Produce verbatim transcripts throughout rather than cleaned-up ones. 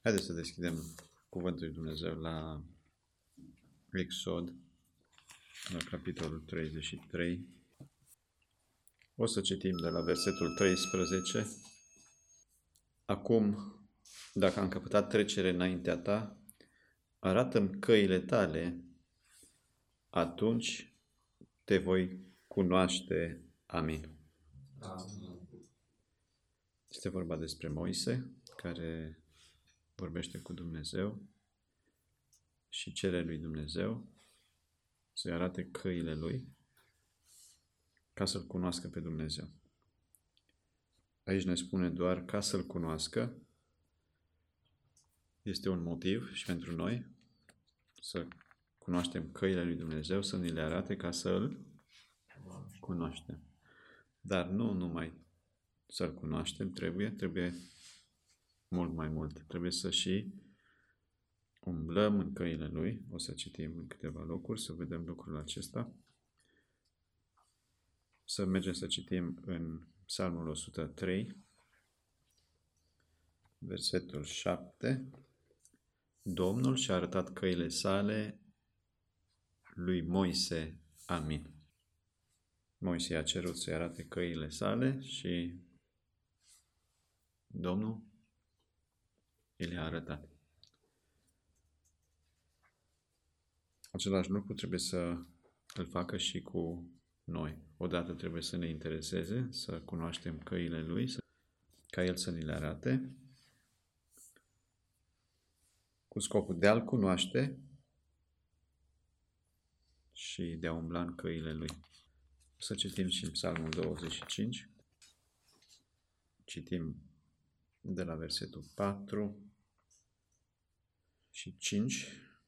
Haideți să deschidem Cuvântul lui Dumnezeu la Exod, la capitolul treizeci și trei. O să citim de la versetul treisprezece. Acum, dacă am căpătat trecere înaintea ta, arată-mi căile tale, atunci te voi cunoaște. Amin. Amin. Este vorba despre Moise, care vorbește cu Dumnezeu și cere lui Dumnezeu să-i arate căile lui ca să-L cunoască pe Dumnezeu. Aici ne spune doar ca să-L cunoască. Este un motiv și pentru noi să cunoaștem căile lui Dumnezeu, să ni le arate ca să-L cunoaștem. Dar nu numai să-L cunoaștem, trebuie, trebuie mult mai mult. Trebuie să și umblăm în căile Lui. O să citim în câteva locuri, să vedem lucrul acesta. Să mergem să citim în Psalmul o sută trei, versetul șapte. Domnul și-a arătat căile sale lui Moise. Amin. Moise a cerut să-i arate căile sale și Domnul i le-a arătat. Același lucru trebuie să îl facă și cu noi. Odată trebuie să ne intereseze, să cunoaștem căile Lui, ca El să ni le arate, cu scopul de a-L cunoaște și de a umbla în căile Lui. Să citim și în Psalmul douăzeci și cinci. Citim de la versetul patru și cinci.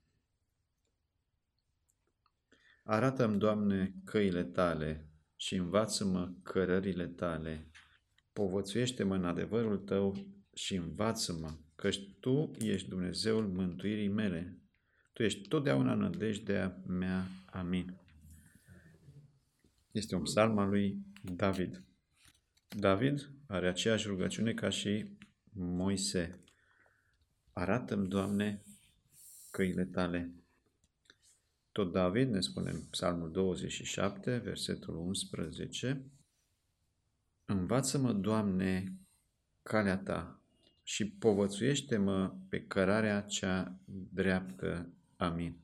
Arată-mi, Doamne, căile Tale și învață-mă cărările Tale. Povățuiește-mă în adevărul Tău și învață-mă, căci Tu ești Dumnezeul mântuirii mele. Tu ești totdeauna nădejdea mea. Amin. Este un psalm al lui David. David are aceeași rugăciune ca și Moise. Arată-mi, Doamne, căile Tale. Tot David ne spune în Psalmul douăzeci și șapte, versetul unsprezece. Învață-mă, Doamne, calea Ta și povățuiește-mă pe cărarea cea dreaptă. Amin.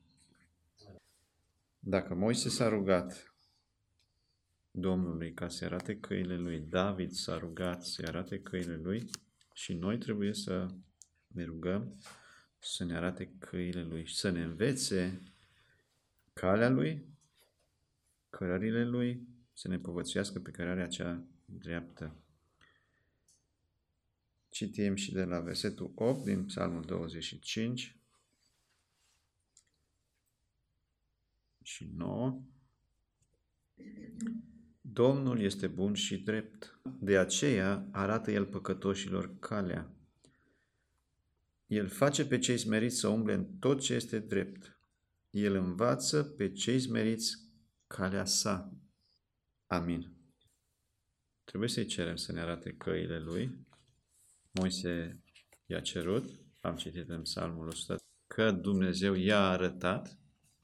Dacă Moise s-a rugat Domnului ca să arate căile lui, David s-a rugat să arate căile lui, și noi trebuie să ne rugăm să ne arate căile lui și să ne învețe calea lui, cărările lui, să ne povățuiască pe cărarea cea dreaptă. Citim și de la versetul opt din Psalmul douăzeci și cinci și nouă. Domnul este bun și drept, de aceea arată El păcătoșilor calea. El face pe cei smeriți să umble în tot ce este drept. El învață pe cei smeriți calea sa. Amin. Trebuie să-i cerem să ne arate căile Lui. Moise i-a cerut, am citit în Psalmul o sută, că Dumnezeu i-a arătat.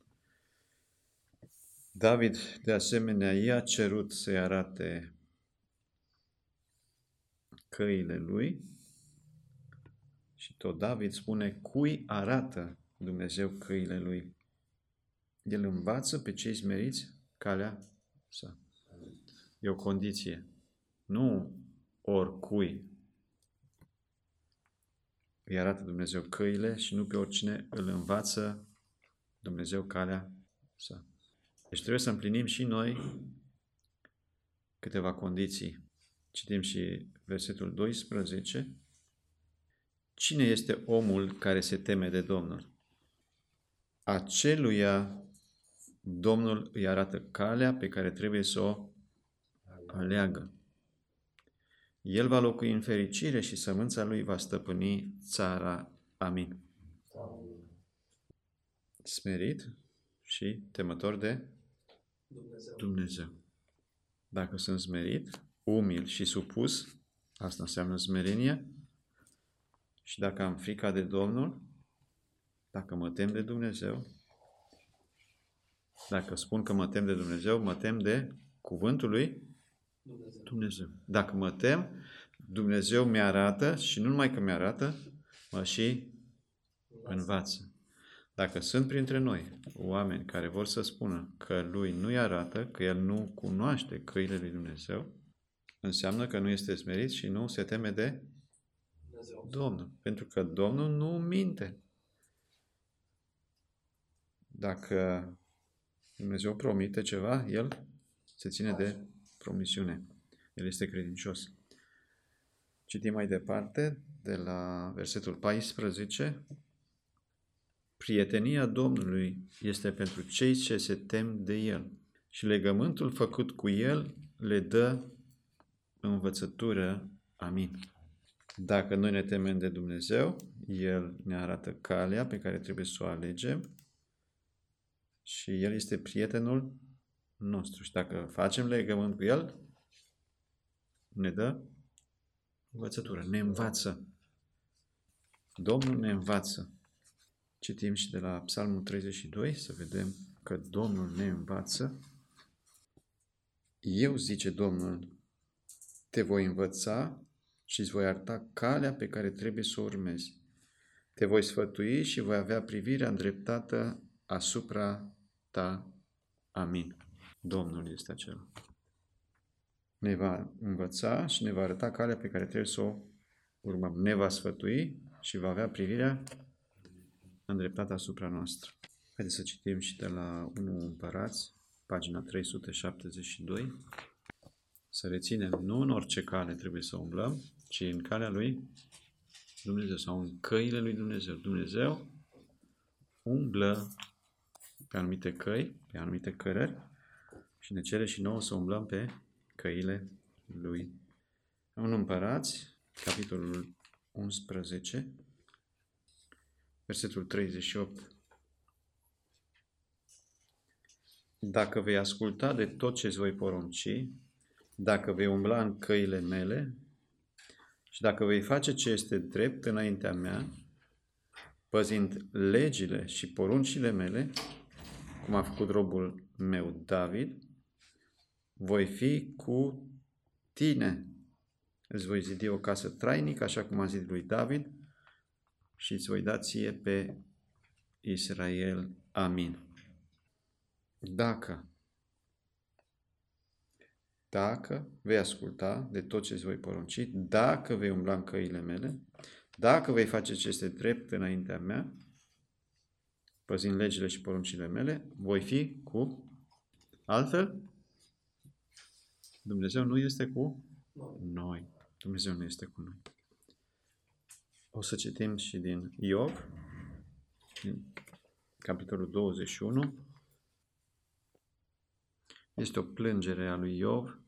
David, de asemenea, i-a cerut să-i arate căile Lui. Și tot David spune, cui arată Dumnezeu căile Lui? El învață pe cei smeriți calea sa. E o condiție. Nu oricui îi arată Dumnezeu căile și nu pe oricine îl învață Dumnezeu calea sa. Deci trebuie să împlinim și noi câteva condiții. Citim și versetul doisprezece. Cine este omul care se teme de Domnul? Aceluia Domnul îi arată calea pe care trebuie să o aleagă. El va locui în fericire și sămânța lui va stăpâni țara. Amin. Smerit și temător de Dumnezeu. Dumnezeu. Dacă sunt smerit, umil și supus, asta înseamnă smerenie, Și dacă am frica de Domnul, dacă mă tem de Dumnezeu, dacă spun că mă tem de Dumnezeu, mă tem de cuvântul lui Dumnezeu. Dumnezeu. Dacă mă tem, Dumnezeu mi-arată și nu numai că mi-arată, mă și învață. Dacă sunt printre noi oameni care vor să spună că lui nu-i arată, că el nu cunoaște căile lui Dumnezeu, înseamnă că nu este smerit și nu se teme de Dumnezeu. Domnul. Pentru că Domnul nu minte. Dacă Dumnezeu promite ceva, El se ține de promisiune. El este credincios. Citim mai departe, de la versetul paisprezece. Prietenia Domnului este pentru cei ce se tem de El și legământul făcut cu El le dă învățătură. Amin. Dacă noi ne temem de Dumnezeu, El ne arată calea pe care trebuie să o alegem și El este prietenul nostru. Și dacă facem legământ cu El, ne dă învățătură, ne învață. Domnul ne învață. Citim și de la Psalmul treizeci și doi să vedem că Domnul ne învață. Eu, zice Domnul, te voi învăța și îți voi arăta calea pe care trebuie să o urmezi. Te voi sfătui și voi avea privirea îndreptată asupra ta. Amin. Domnul este acela. Ne va învăța și ne va arăta calea pe care trebuie să o urmăm. Ne va sfătui și va avea privirea îndreptată asupra noastră. Haideți să citim și de la unu Împărați, pagina trei sute șaptezeci și doi. Să reținem, nu în orice cale trebuie să umblăm, ci în calea lui Dumnezeu sau în căile lui Dumnezeu. Dumnezeu umblă pe anumite căi, pe anumite cărări și ne cere și nouă să umblăm pe căile lui. În Împărați, capitolul unsprezece, versetul treizeci și opt. Dacă vei asculta de tot ce îți voi porunci, dacă vei umbla în căile mele și dacă vei face ce este drept înaintea mea, păzind legile și poruncile mele, cum a făcut robul meu David, voi fi cu tine. Îți voi zidi o casă trainică, așa cum a zis lui David, și îți voi da ție pe Israel. Amin. Dacă, dacă vei asculta de tot ce îți voi porunci, dacă vei umbla în căile mele, dacă vei face ce este drept înaintea mea, păzind legile și poruncile mele, voi fi cu altfel. Dumnezeu nu este cu noi. Dumnezeu nu este cu noi. O să citim și din Iov, din capitolul douăzeci și unu. Este o plângere a lui Iov.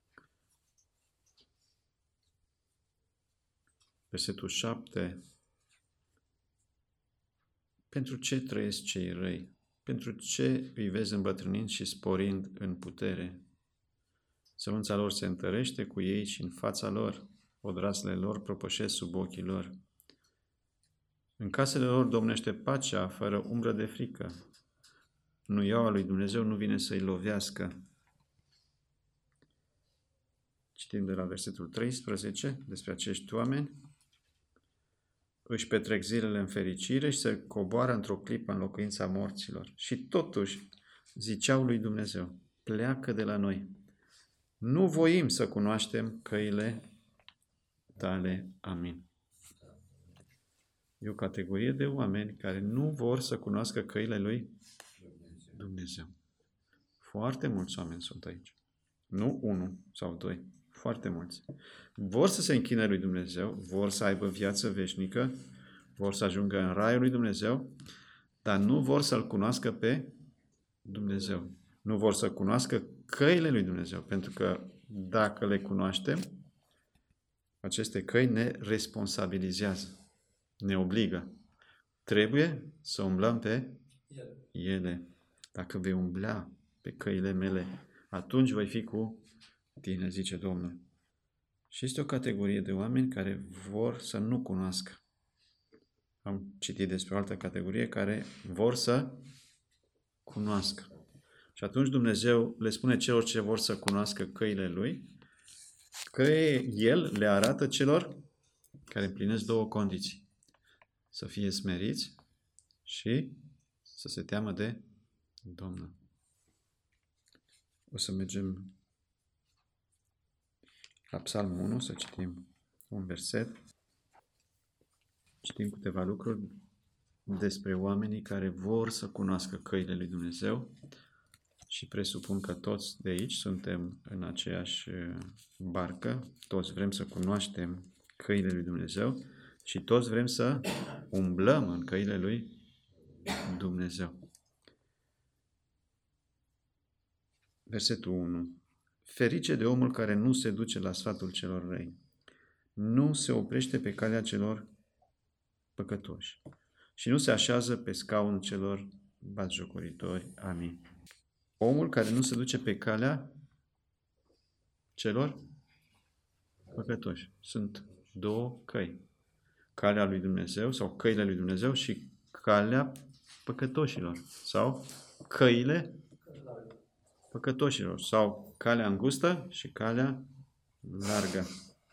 Versetul șapte. Pentru ce trăiesc cei răi? Pentru ce îi vezi îmbătrânind și sporind în putere? Sămânța lor se întărește cu ei și în fața lor, odraslele lor propășesc sub ochii lor. În casele lor domnește pacea, fără umbră de frică. Nuiaua lui Dumnezeu nu vine să-i lovească. Citim de la versetul treisprezece despre acești oameni. Își petrec zilele în fericire și se coboară într-o clipă în locuința morților. Și totuși ziceau lui Dumnezeu, pleacă de la noi. Nu voim să cunoaștem căile tale. Amin. E o categorie de oameni care nu vor să cunoască căile lui Dumnezeu. Foarte mulți oameni sunt aici. Nu unul sau doi. Foarte mulți. Vor să se închine lui Dumnezeu, vor să aibă viață veșnică, vor să ajungă în raiul lui Dumnezeu, dar nu vor să-L cunoască pe Dumnezeu. Nu vor să cunoască căile lui Dumnezeu, pentru că dacă le cunoaștem, aceste căi ne responsabilizează, ne obligă. Trebuie să umblăm pe ele. Dacă vei umbla pe căile mele, atunci voi fi cu tine, zice Domnul. Și este o categorie de oameni care vor să nu cunoască. Am citit despre o altă categorie care vor să cunoască. Și atunci Dumnezeu le spune celor ce vor să cunoască căile Lui că El le arată celor care împlinesc două condiții. Să fie smeriți și să se teamă de Domnul. O să mergem la Psalmul unu, să citim un verset. Citim câteva lucruri despre oamenii care vor să cunoască căile lui Dumnezeu și presupun că toți de aici suntem în aceeași barcă, toți vrem să cunoaștem căile lui Dumnezeu și toți vrem să umblăm în căile lui Dumnezeu. Versetul unu. Ferice de omul care nu se duce la sfatul celor răi, nu se oprește pe calea celor păcătoși și nu se așează pe scaunul celor batjocoritori. Amin. Omul care nu se duce pe calea celor păcătoși. Sunt două căi. Calea lui Dumnezeu sau căile lui Dumnezeu și calea păcătoșilor sau căile păcătoșilor sau calea îngustă și calea largă.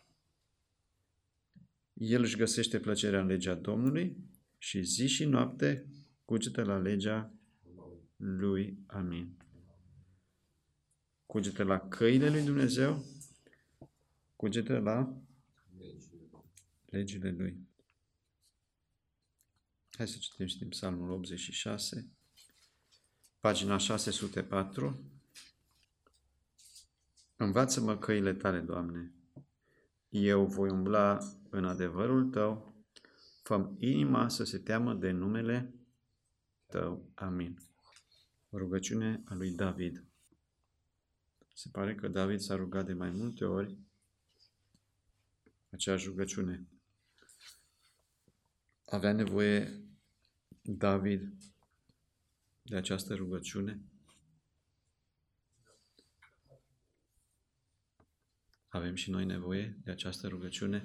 El își găsește plăcerea în legea Domnului și zi și noapte cugetă la legea lui. Amin. Cugetă la căile lui Dumnezeu, cugetă la legile lui. Hai să citim și din Psalmul optzeci și șase, pagina șase sute patru. Învață-mă căile tale, Doamne. Eu voi umbla în adevărul tău. Fă-mi inima să se teamă de numele tău. Amin. Rugăciune a lui David. Se pare că David s-a rugat de mai multe ori aceeași rugăciune. Avea nevoie David de această rugăciune? Avem și noi nevoie de această rugăciune?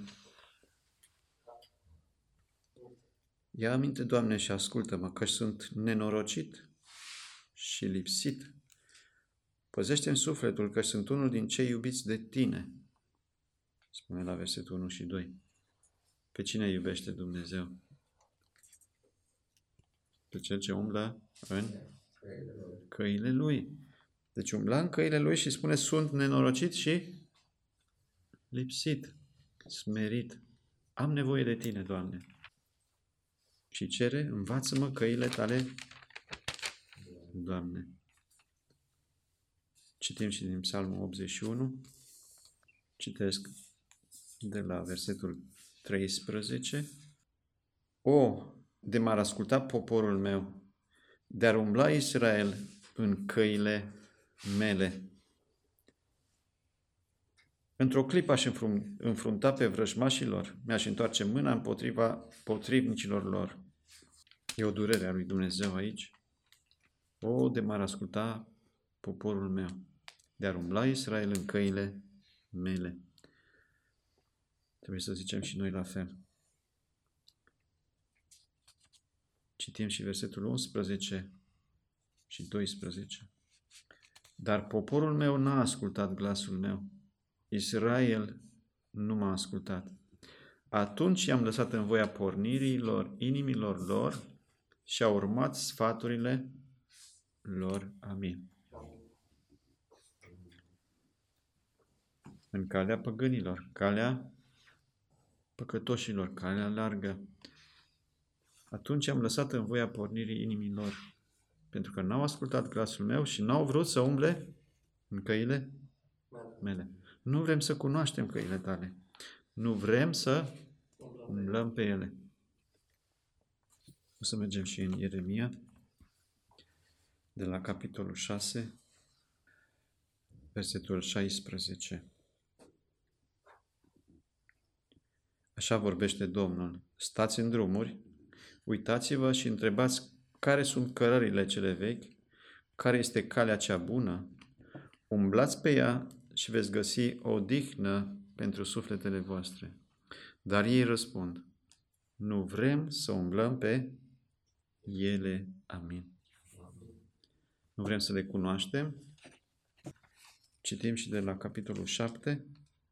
Ia aminte, Doamne, și ascultă-mă, că sunt nenorocit și lipsit. Păzește-mi sufletul, că sunt unul din cei iubiți de Tine. Spune la versetul unu și doi. Pe cine iubește Dumnezeu? Pe cel ce umblă în căile Lui. Deci umbla în căile Lui și spune, sunt nenorocit și lipsit, smerit. Am nevoie de Tine, Doamne. Și cere, învață-mă căile Tale, Doamne. Citim și din Psalmul optzeci și unu. Citesc de la versetul treisprezece. O, de m-ar asculta poporul meu, de-ar umbla Israel în căile mele. Într-o clipă aș înfrunta pe vrăjmașilor, mi-aș întoarce mâna împotriva potrivnicilor lor. E o durere a lui Dumnezeu aici. O, de m-ar asculta poporul meu, de-ar umbla Israel în căile mele. Trebuie să zicem și noi la fel. Citim și versetul unsprezece și doisprezece. Dar poporul meu n-a ascultat glasul meu. Israel nu m-a ascultat. Atunci i-am lăsat în voia pornirilor inimilor lor și au urmat sfaturile lor. Amin. În calea păgânilor, calea păcătoșilor, calea largă. Atunci am lăsat în voia pornirii inimilor, pentru că n-au ascultat glasul meu și n-au vrut să umble în căile mele. Nu vrem să cunoaștem căile Tale. Nu vrem să umblăm pe ele. O să mergem și în Ieremia, de la capitolul șase, versetul șaisprezece. Așa vorbește Domnul. Stați în drumuri, uitați-vă și întrebați care sunt cărările cele vechi, care este calea cea bună, umblați pe ea și veți găsi o odihnă pentru sufletele voastre. Dar ei răspund, nu vrem să umblăm pe ele. Amin. Nu vrem să le cunoaștem. Citim și de la capitolul șapte,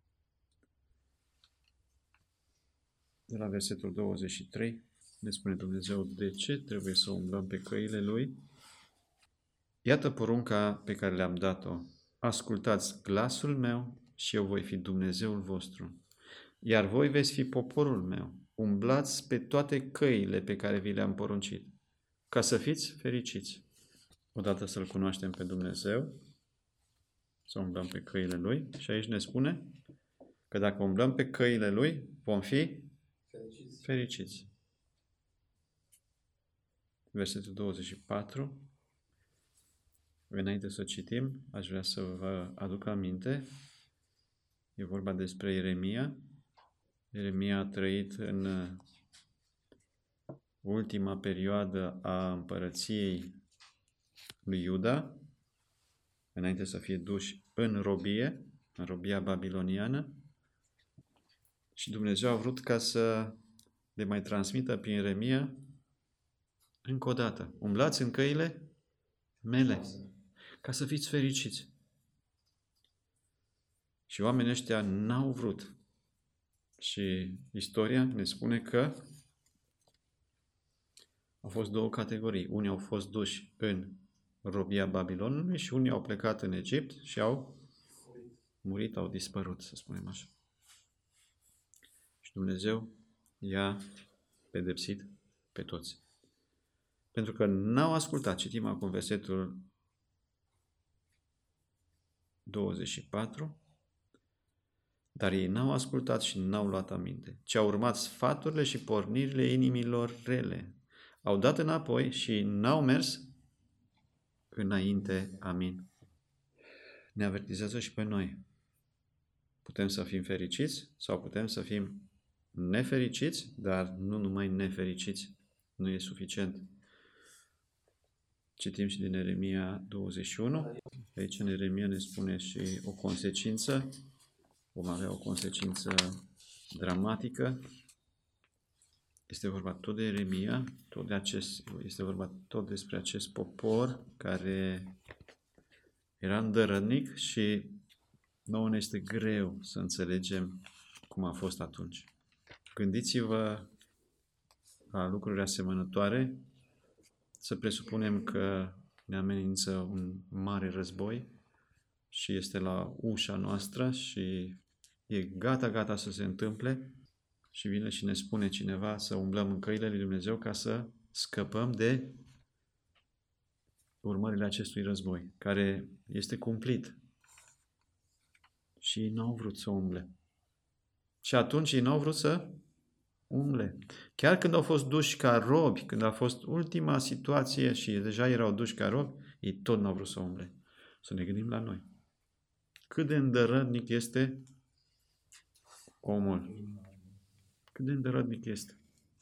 de la versetul douăzeci și trei, ne spune Dumnezeu de ce trebuie să umblăm pe căile Lui. Iată porunca pe care le-am dat-o. Ascultați glasul meu și eu voi fi Dumnezeul vostru. Iar voi veți fi poporul meu. Umblați pe toate căile pe care vi le-am poruncit, ca să fiți fericiți. Odată să-L cunoaștem pe Dumnezeu, să umblăm pe căile Lui. Și aici ne spune că dacă umblăm pe căile Lui, vom fi Fericiți. fericiți. Versetul douăzeci și patru. Înainte să citim, aș vrea să vă aduc aminte. E vorba despre Ieremia. Ieremia a trăit în ultima perioadă a împărăției lui Iuda, înainte să fie duși în robie, în robia babiloniană. Și Dumnezeu a vrut ca să le mai transmită prin Ieremia încă o dată. Umblați în căile mele, ca să fiți fericiți. Și oamenii ăștia n-au vrut. Și istoria ne spune că au fost două categorii. Unii au fost duși în robia Babilonului și unii au plecat în Egipt și au murit, au dispărut, să spunem așa. Și Dumnezeu i-a pedepsit pe toți. Pentru că n-au ascultat. Citim acum versetul douăzeci și patru. Dar ei n-au ascultat și n-au luat aminte, ci au urmat sfaturile și pornirile inimilor rele. Au dat înapoi și n-au mers înainte. Amin. Ne avertizează și pe noi. Putem să fim fericiți sau putem să fim nefericiți, dar nu numai nefericiți. Nu e suficient. Citim și din Ieremia douăzeci și unu. Aici în Ieremia ne spune și o consecință. Vom avea o consecință dramatică. Este vorba tot de Ieremia, tot de acest, este vorba tot despre acest popor care era îndărătnic și nouă ne este greu să înțelegem cum a fost atunci. Gândiți-vă la lucruri asemănătoare, să presupunem că ne amenință un mare război și este la ușa noastră și e gata, gata să se întâmple și vine și ne spune cineva să umblăm în căile lui Dumnezeu ca să scăpăm de urmările acestui război, care este cumplit. Și ei n-au vrut să umble. Și atunci ei n-au vrut să umble. Chiar când au fost duși ca robi, când a fost ultima situație și deja erau duși ca robi, ei tot n-au vrut să umble. Să ne gândim la noi. Cât de îndărătnic este omul. Cât de îndărătnic este.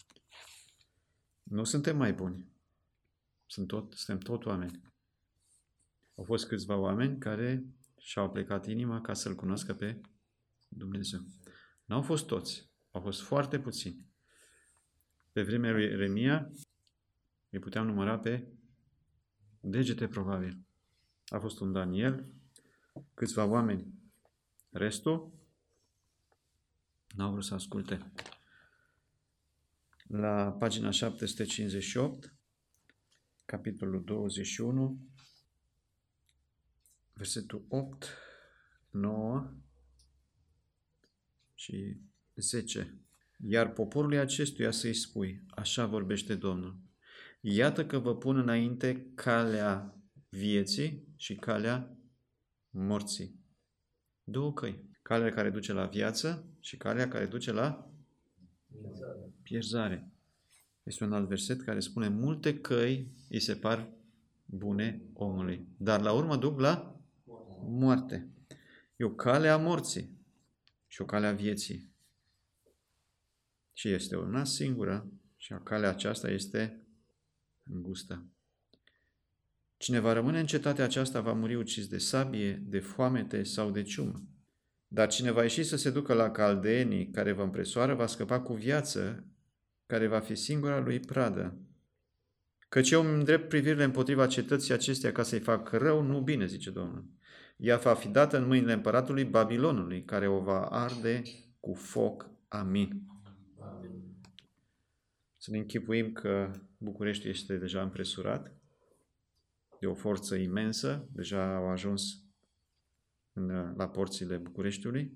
Nu suntem mai buni. Sunt tot, suntem tot oameni. Au fost câțiva oameni care și-au plecat inima ca să-L cunoască pe Dumnezeu. N-au fost toți. Au fost foarte puțini. Pe vremea lui Ieremia îi puteam număra pe degete probabil. A fost un Daniel, câțiva oameni. Restul n-au vrut să asculte. La pagina șapte sute cincizeci și opt, capitolul douăzeci și unu, versetul opt, nouă și zece. Iar poporului acestuia să-i spui, așa vorbește Domnul, iată că vă pun înainte calea vieții și calea morții. Două căi. Calea care duce la viață și calea care duce la pierzare. Este un alt verset care spune, multe căi îi se par bune omului, dar la urmă duc la moarte. E o cale a morții și o cale a vieții. Și este una singură și calea aceasta este îngustă. Cine va rămâne în cetatea aceasta va muri ucis de sabie, de foamete sau de ciumă. Dar cine va ieși să se ducă la caldeenii care vă împresoară va scăpa cu viață care va fi singura lui pradă. Căci eu îmi îndrept privirile împotriva cetății acesteia ca să-i fac rău, nu bine, zice Domnul. Ea va fi dată în mâinile împăratului Babilonului, care o va arde cu foc. Amin. Amin. Să ne închipuim că București este deja împresurat. E o forță imensă, deja au ajuns în, la porțile Bucureștiului.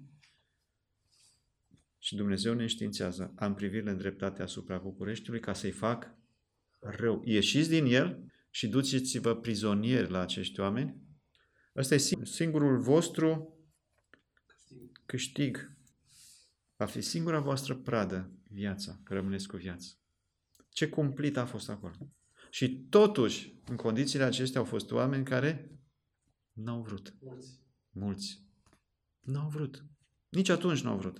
Și Dumnezeu ne înștiințează. Am privirile îndreptate asupra Bucureștiului ca să-i fac rău. Ieșiți din el și duceți-vă prizonieri la acești oameni. Ăsta e singurul vostru câștig. Va fi singura voastră pradă, viața, că rămâneți cu viață. Ce cumplit a fost acolo. Și totuși, în condițiile acestea au fost oameni care n-au vrut. Mulți. Mulți. N-au vrut. Nici atunci n-au vrut.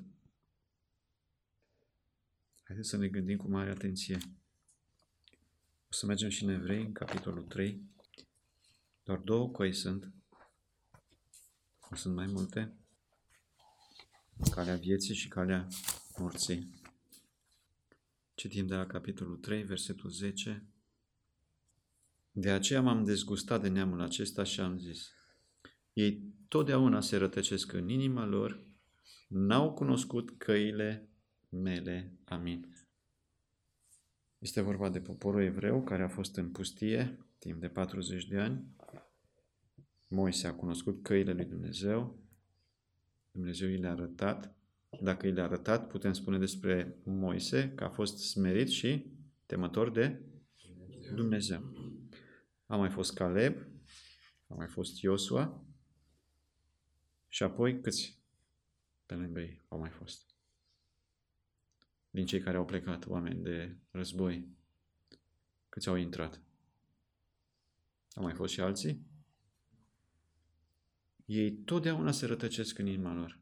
Haideți să ne gândim cu mare atenție. O să mergem și în Evrei, în capitolul trei. Doar două căi sunt. Nu sunt mai multe. Calea vieții și calea morții. Citim de la capitolul trei, versetul zece. De aceea m-am dezgustat de neamul acesta și am zis: ei totdeauna se rătăcesc în inima lor, n-au cunoscut căile mele. Amin. Este vorba de poporul evreu care a fost în pustie timp de patruzeci de ani. Moise a cunoscut căile lui Dumnezeu. Dumnezeu i le-a arătat. Dacă i le-a arătat, putem spune despre Moise că a fost smerit și temător de Dumnezeu. A mai fost Caleb, a mai fost Iosua și apoi câți pe lângă ei au mai fost? Din cei care au plecat, oameni de război, câți au intrat? Au mai fost și alții? Ei totdeauna se rătăcesc în inima lor.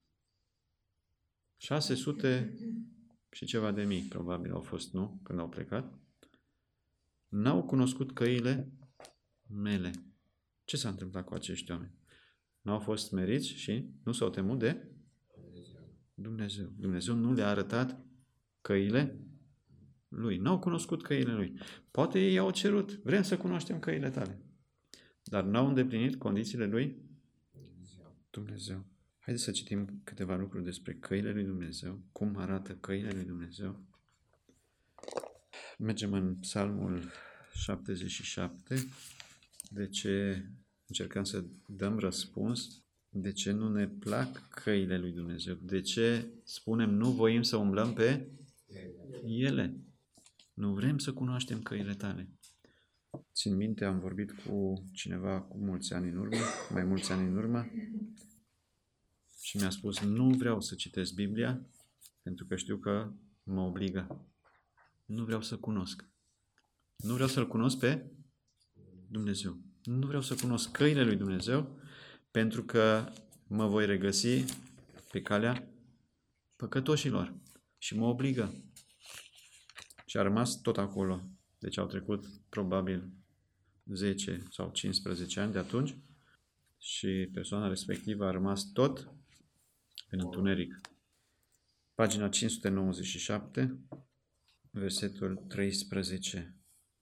șase sute și ceva de mii, probabil au fost, nu? Când au plecat. N-au cunoscut căile mele. Ce s-a întâmplat cu acești oameni? N-au fost smeriți și nu s-au temut de Dumnezeu. Dumnezeu nu le-a arătat căile lui. N-au cunoscut căile lui. Poate ei au cerut, vrem să cunoaștem căile tale. Dar n-au îndeplinit condițiile lui Dumnezeu. Haideți să citim câteva lucruri despre căile lui Dumnezeu, cum arată căile lui Dumnezeu. Mergem în Psalmul șaptezeci și șapte. De ce încercăm să dăm răspuns? De ce nu ne plac căile lui Dumnezeu? De ce spunem nu voim să umblăm pe ele? Nu vrem să cunoaștem căile tale. Țin minte, am vorbit cu cineva cu mulți ani în urmă, mai mulți ani în urmă, și mi-a spus, nu vreau să citesc Biblia, pentru că știu că mă obligă. Nu vreau să cunosc. Nu vreau să-L cunosc pe Dumnezeu. Nu vreau să cunosc căile lui Dumnezeu, pentru că mă voi regăsi pe calea păcătoșilor. Și mă obligă. Și a rămas tot acolo. Deci au trecut probabil zece sau cincisprezece ani de atunci și persoana respectivă a rămas tot în întuneric. Pagina cinci sute nouăzeci și șapte, versetul treisprezece.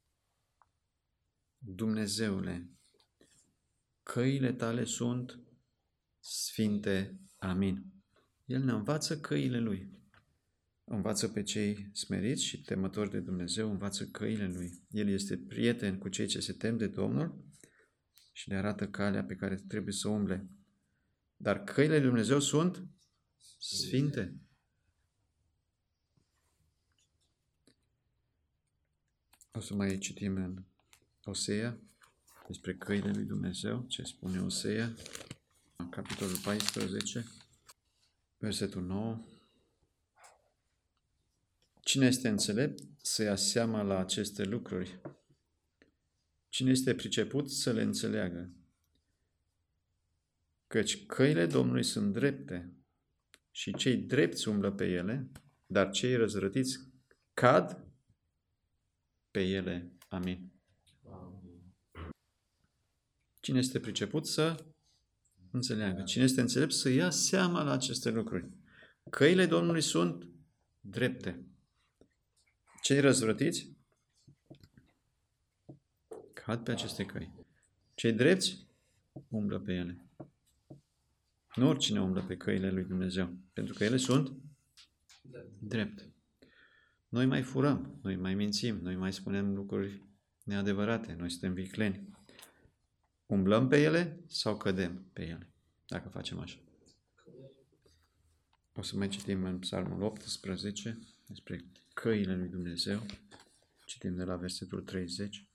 Dumnezeule, căile tale sunt sfinte. Amin. El ne învață căile lui. Învață pe cei smeriți și temători de Dumnezeu, învață căile lui. El este prieten cu cei ce se tem de Domnul și le arată calea pe care trebuie să umble. Dar căile lui Dumnezeu sunt sfinte. O să mai citim în Osea despre căile lui Dumnezeu, ce spune Osea, în capitolul paisprezece, versetul nouă. Cine este înțelept să ia seama la aceste lucruri? Cine este priceput să le înțeleagă? Căci căile Domnului sunt drepte și cei drepți umblă pe ele, dar cei răzvrătiți cad pe ele. Amin. Cine este priceput să înțeleagă? Cine este înțelept să ia seama la aceste lucruri? Căile Domnului sunt drepte. Cei răzvrătiți cad pe aceste căi. Cei drepți umblă pe ele. Nu oricine umblă pe căile lui Dumnezeu, pentru că ele sunt drept. Noi mai furăm, noi mai mințim, noi mai spunem lucruri neadevărate, noi suntem vicleni. Umblăm pe ele sau cădem pe ele, dacă facem așa. O să mai citim în Psalmul optsprezece despre căile lui Dumnezeu. Citim de la versetul treizeci.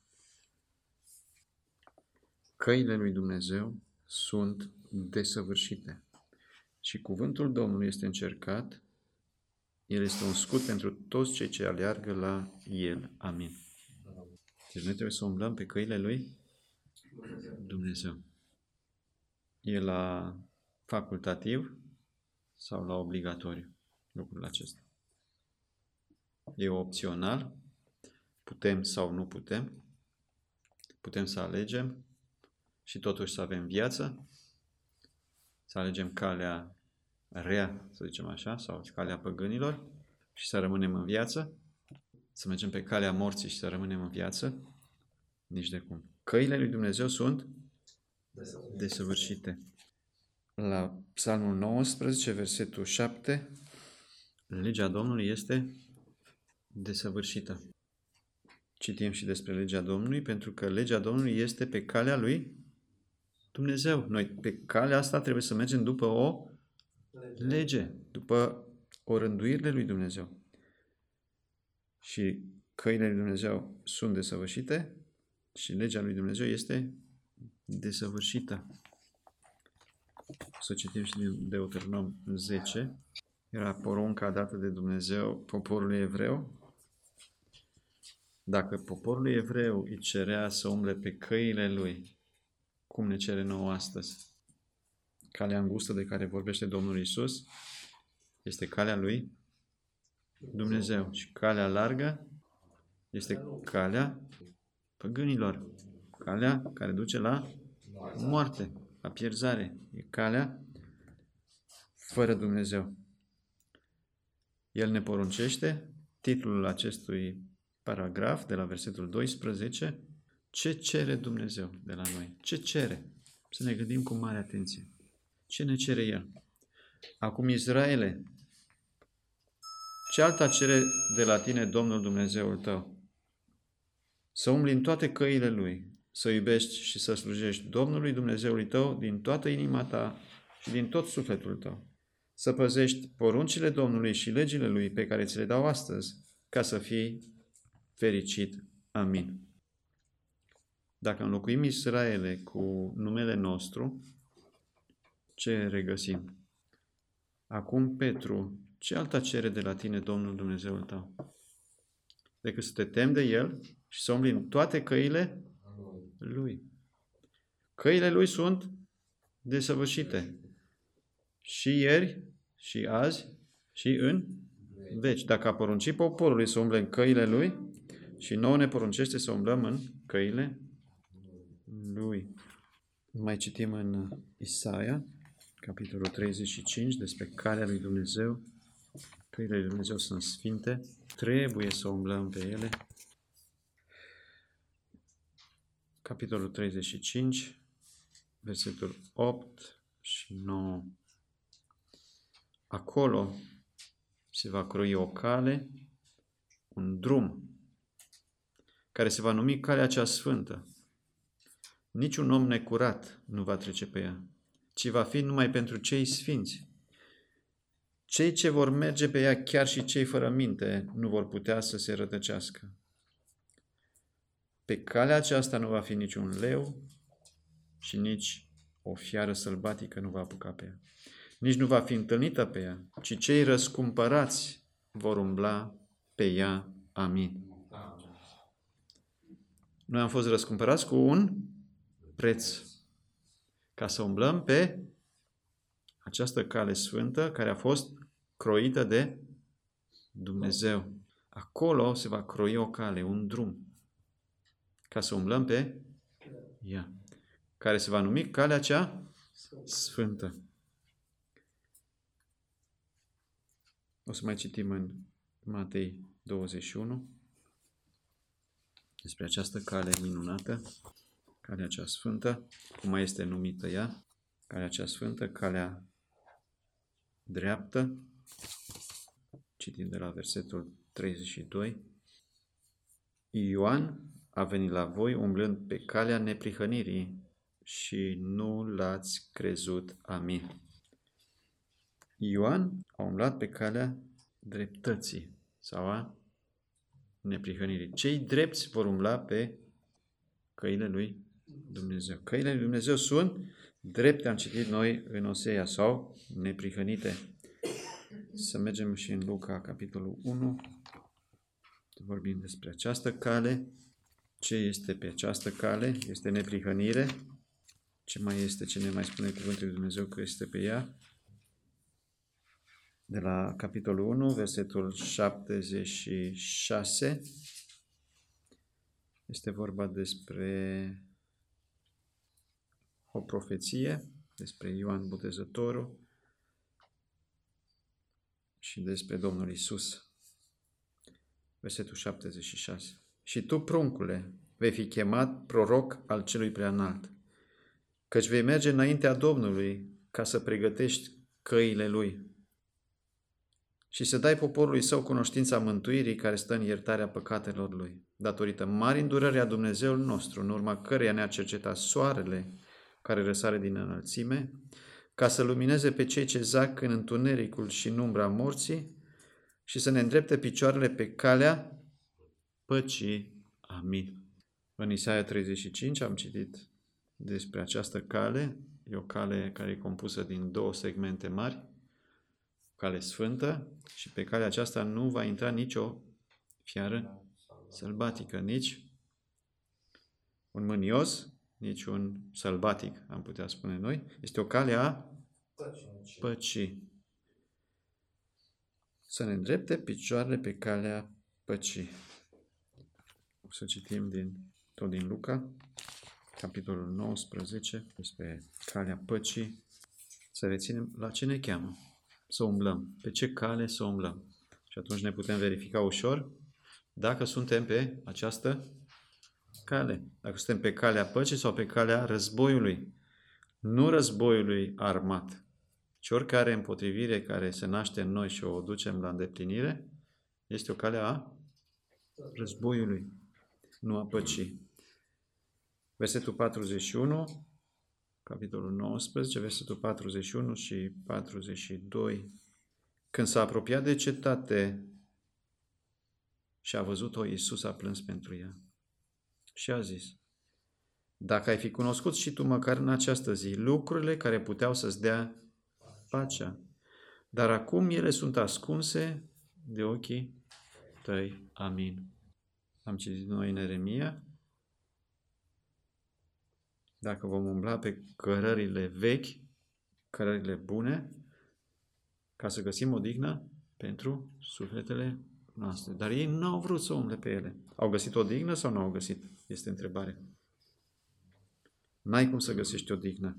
Căile lui Dumnezeu sunt desăvârșite și cuvântul Domnului este încercat. El este un scut pentru toți cei ce aleargă la El. Amin. Deci noi trebuie să umblăm pe căile lui Dumnezeu. E la facultativ sau la obligatoriu lucrul acesta? E opțional? Putem sau nu putem? Putem să alegem și totuși să avem viață? Să alegem calea rea, să zicem așa, sau calea păgânilor și să rămânem în viață? Să mergem pe calea morții și să rămânem în viață? Nici de cum. Căile lui Dumnezeu sunt desăvârșite. La Psalmul nouăsprezece, versetul șapte, legea Domnului este desăvârșită. Citim și despre legea Domnului, pentru că legea Domnului este pe calea lui Dumnezeu. Noi pe calea asta trebuie să mergem după o lege, după o rânduire lui Dumnezeu. Și căile lui Dumnezeu sunt desăvârșite și legea lui Dumnezeu este desăvârșită. Să citim și din Deuteronom zece. Era porunca dată de Dumnezeu poporului evreu. Dacă poporul evreu îi cerea să umble pe căile lui, cum ne cere nouă astăzi? Calea îngustă de care vorbește Domnul Iisus este calea lui Dumnezeu. Și calea largă este calea păgânilor. Calea care duce la moarte, la pierzare. E calea fără Dumnezeu. El ne poruncește, titlul acestui paragraf de la versetul doisprezece, ce cere Dumnezeu de la noi? Ce cere? Să ne gândim cu mare atenție. Ce ne cere El? Acum, Israele, ce alta cere de la tine Domnul Dumnezeul tău? Să umbli în toate căile Lui, să iubești și să slujești Domnului Dumnezeului tău din toată inima ta și din tot sufletul tău. Să păzești poruncile Domnului și legile Lui pe care ți le dau astăzi, ca să fii fericit. Amin. Dacă înlocuim Israele cu numele nostru, ce regăsim? Acum, Petru, ce alta cere de la tine Domnul Dumnezeul tău? Decât să te temi de El și să umbli în toate căile Lui. Căile Lui sunt desăvârșite. Și ieri, și azi, și în veci. Dacă a poruncit poporului să umble în căile Lui, și nouă ne poruncește să umblăm în căile Lui. Mai citim în Isaia, capitolul treizeci și cinci, despre calea lui Dumnezeu. Căile lui Dumnezeu sunt sfinte, trebuie să umblăm pe ele. Capitolul treizeci și cinci, versetul opt și nouă. Acolo se va croi o cale, un drum, care se va numi calea cea sfântă. Niciun om necurat nu va trece pe ea, ci va fi numai pentru cei sfinți. Cei ce vor merge pe ea, chiar și cei fără minte, nu vor putea să se rătăcească. Pe calea aceasta nu va fi niciun leu și nici o fiară sălbatică nu va apuca pe ea. Nici nu va fi întâlnită pe ea, ci cei răscumpărați vor umbla pe ea. Amin. Noi am fost răscumpărați cu un preț, ca să umblăm pe această cale sfântă care a fost croită de Dumnezeu. Acolo se va croi o cale, un drum, ca să umblăm pe ea, care se va numi calea cea sfântă. O să mai citim în Matei douăzeci și unu, despre această cale minunată, calea cea sfântă, cum mai este numită ea, calea cea sfântă, calea dreaptă. Citim de la versetul treizeci și doi. Ioan a venit la voi umblând pe calea neprihănirii și nu l-ați crezut. Amin. Ioan a umblat pe calea dreptății sau a neprihănirii. Cei drepți vor umbla pe căile lui Dumnezeu. Căile lui Dumnezeu sunt drepte, am citit noi în Osea, sau neprihănite. Să mergem și în Luca, capitolul unu. Vorbim despre această cale. Ce este pe această cale? Este neprihănire. Ce mai este? Ce ne mai spune cuvântul lui Dumnezeu că este pe ea? De la capitolul unu, versetul șaptezeci și șase. Este vorba despre o profeție, despre Ioan Botezătorul și despre Domnul Isus. Versetul șaptezeci și șase. Și tu, pruncule, vei fi chemat proroc al celui preanalt, căci vei merge înaintea Domnului ca să pregătești căile lui și să dai poporului său cunoștința mântuirii care stă în iertarea păcatelor lui, datorită mari îndurării a Dumnezeul nostru, în urma căreia ne-a cercetat soarele care răsare din înălțime, ca să lumineze pe cei ce zac în întunericul și în umbra morții și să ne îndrepte picioarele pe calea păcii. Amin. În Isaia treizeci și cinci am citit despre această cale. E o cale care e compusă din două segmente mari, cale sfântă, și pe calea aceasta nu va intra nicio fiară sălbatică, nici un mânios, nici un sălbatic, am putea spune noi. Este o cale a păcii. Să ne îndrepte picioarele pe calea păcii. O să citim din, tot din Luca, capitolul nouăsprezece, despre calea păcii. Să reținem la ce ne cheamă. Să umblăm. Pe ce cale să umblăm. Și atunci ne putem verifica ușor dacă suntem pe această cale. Dacă suntem pe calea păcii sau pe calea războiului. Nu războiului armat, ci oricare împotrivire care se naște în noi și o ducem la îndeplinire, este o cale a războiului, nu a păcii. Versetul patruzeci și unu, capitolul nouăsprezece, versetul patruzeci și unu și patruzeci și doi. Când s-a apropiat de cetate și a văzut-o, Iisus a plâns pentru ea și a zis: dacă ai fi cunoscut și tu măcar în această zi lucrurile care puteau să-ți dea pacea, dar acum ele sunt ascunse de ochii tăi. Amin. Am citit noi în Ieremia. Dacă vom umbla pe cărările vechi, cărările bune, ca să găsim odihnă pentru sufletele noastre. Dar ei nu au vrut să umble pe ele. Au găsit odihnă sau nu au găsit? Este întrebarea. N-ai cum să găsești odihnă.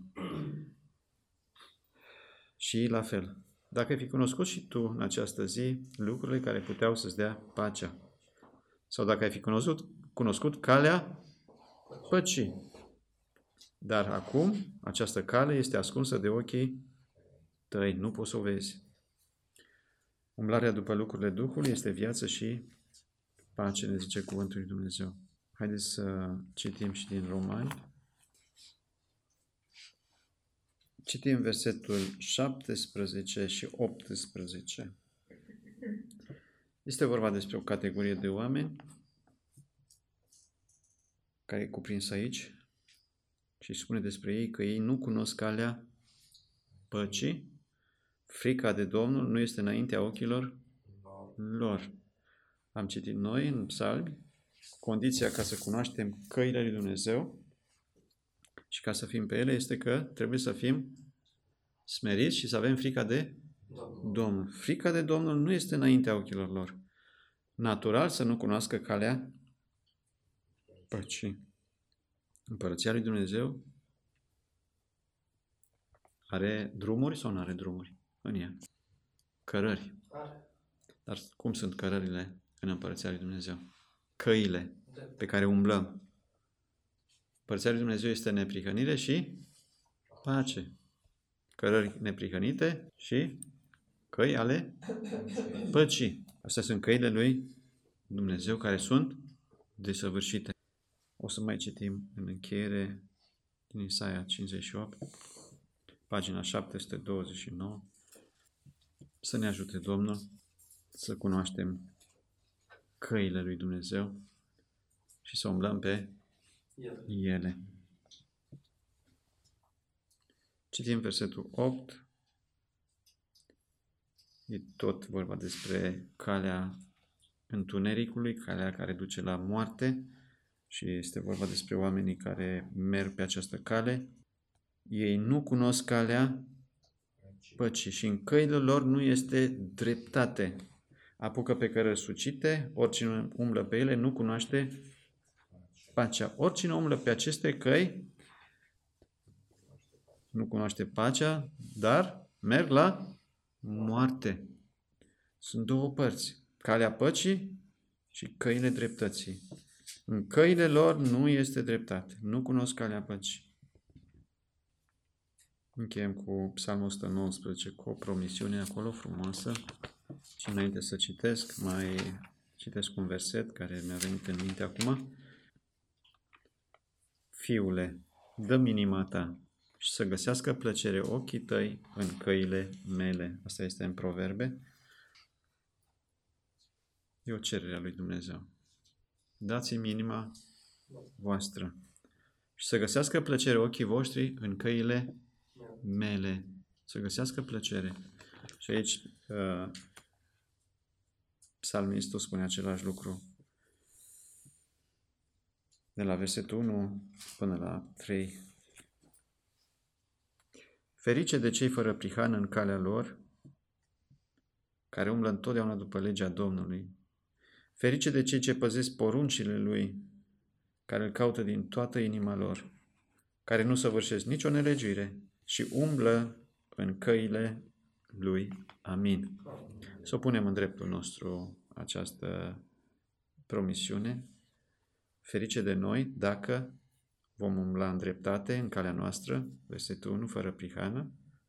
Și la fel. Dacă ai fi cunoscut și tu în această zi lucrurile care puteau să-ți dea pacea. Sau dacă ai fi cunoscut, cunoscut calea păcii. Dar acum această cale este ascunsă de ochii tăi. Nu poți să o vezi. Umblarea după lucrurile Duhului este viață și pace, ne zice cuvântul lui Dumnezeu. Haideți să citim și din Romani. Citim versetul șaptesprezece și optsprezece. Este vorba despre o categorie de oameni care e cuprins aici și spune despre ei că ei nu cunosc calea păcii. Frica de Domnul nu este înaintea ochilor lor. Am citit noi în Psalmi condiția ca să cunoaștem căile lui Dumnezeu și ca să fim pe ele este că trebuie să fim smeriți și să avem frica de Domnul. Frica de Domnul nu este înaintea ochilor lor. Natural să nu cunoască calea păcii. Împărăția lui Dumnezeu are drumuri sau nu are drumuri în ea? Cărări. Dar cum sunt cărările în Împărăția lui Dumnezeu? Căile. Drept. pe care umblăm. Părția lui Dumnezeu este neprihănire și pace. Cărări neprihănite și căi ale păcii. Astea sunt căile lui Dumnezeu care sunt desăvârșite. O să mai citim în încheiere din Isaia cincizeci și opt, pagina șapte sute douăzeci și nouă. Să ne ajute Domnul să cunoaștem căile lui Dumnezeu și să umblăm pe El. ele. Citim versetul opt. E tot vorba despre calea întunericului, calea care duce la moarte și este vorba despre oamenii care merg pe această cale. Ei nu cunosc calea păcii și în căile lor nu este dreptate. Apucă pe cărări sucite, oricine umblă pe ele nu cunoaște pacea. Oricine umblă pe aceste căi nu cunoaște pacea, dar merg la moarte. Sunt două părți. Calea păcii și căile dreptății. În căile lor nu este dreptate. Nu cunosc calea păcii. Încheiem cu Psalmul o sută nouăsprezece, cu o promisiune acolo frumoasă. Și înainte să citesc, mai citesc un verset care mi-a venit în minte acum. Fiule, dă-mi inima ta și să găsească plăcere ochii tăi în căile mele. Asta este în Proverbe. E o cerere a lui Dumnezeu. Dați-mi inima voastră și să găsească plăcere ochii voștri în căile mele. Să găsească plăcere. Și aici uh, psalmistul spune același lucru. De la versetul unu până la trei. Ferice de cei fără prihană în calea lor, care umblă întotdeauna după legea Domnului. Ferice de cei ce păzesc poruncile Lui, care îl caută din toată inima lor, care nu săvârșesc nicio nelegiuire și umblă în căile Lui. Amin. Să o punem în dreptul nostru această promisiune. Ferice de noi dacă vom umbla în dreptate în calea noastră, versetul unu, fără prihană,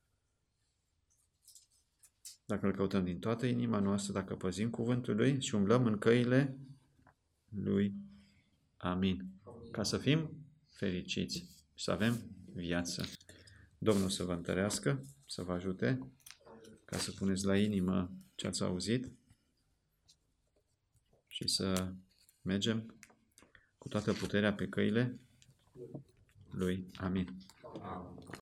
dacă îl căutăm din toată inima noastră, dacă păzim cuvântul Lui și umblăm în căile Lui. Amin. Ca să fim fericiți și să avem viață. Domnul să vă întărească, să vă ajute ca să puneți la inimă ce ați auzit și să mergem cu toată puterea pe căile Lui. Amin.